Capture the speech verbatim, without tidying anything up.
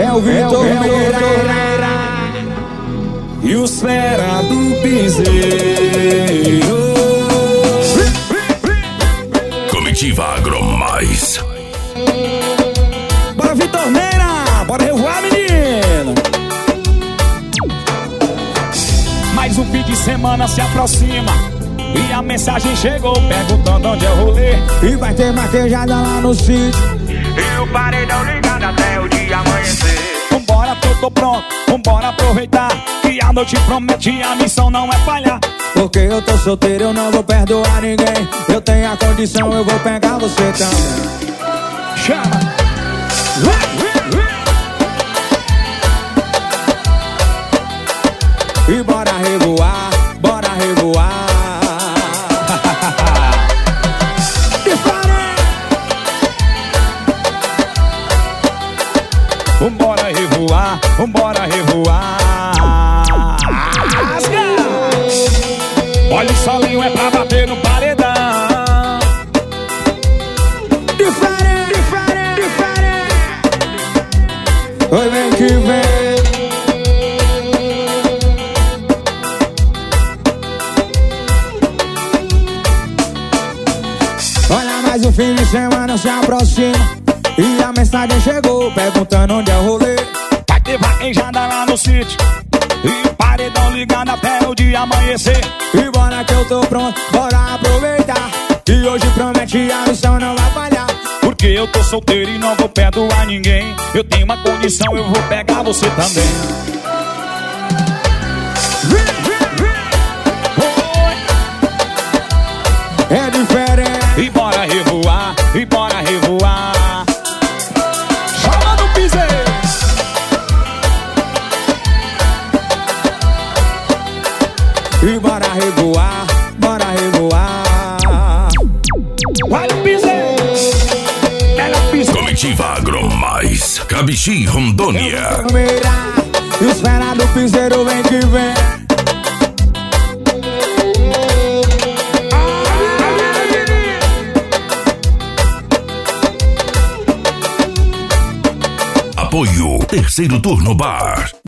É o Vitor Meira e os fera do piseiro. Comitiva Agromais. Bora, Vitor Meira, bora revoar, menino. Mais um fim de semana se aproxima e a mensagem chegou perguntando onde é o rolê. E vai ter maquejada lá no sítio e o paredão ligado até o dia amanhecer. Vambora que eu tô pronto, vambora aproveitar que a noite promete, a missão não é falhar. Porque eu tô solteiro, eu não vou perdoar ninguém. Eu tenho a condição, eu vou pegar você também. Chama! E bora revoar, bora revoar. Vambora revoar, vambora revoar. Olha o solinho, é pra bater no paredão. Diferente, diferente, diferente. Oi, vem que vem. Olha, mais um fim de semana se aproxima e a mensagem chegou perguntando onde é o rolê. Vai ter vaquejada lá no sítio e paredão ligado até o dia amanhecer. E bora que eu tô pronto, bora aproveitar que hoje promete, a missão não vai falhar. Porque eu tô solteiro e não vou perdoar ninguém. Eu tenho uma condição, eu vou pegar você também. É diferente. E bora revoar, e bora revoar. E bora revoar, bora revoar. Olha o piseiro, ela pisa. Comitiva Agromais, Cabixi, Rondônia. E os fera do piseiro vem que vem. Apoio Terceiro Turno Bar.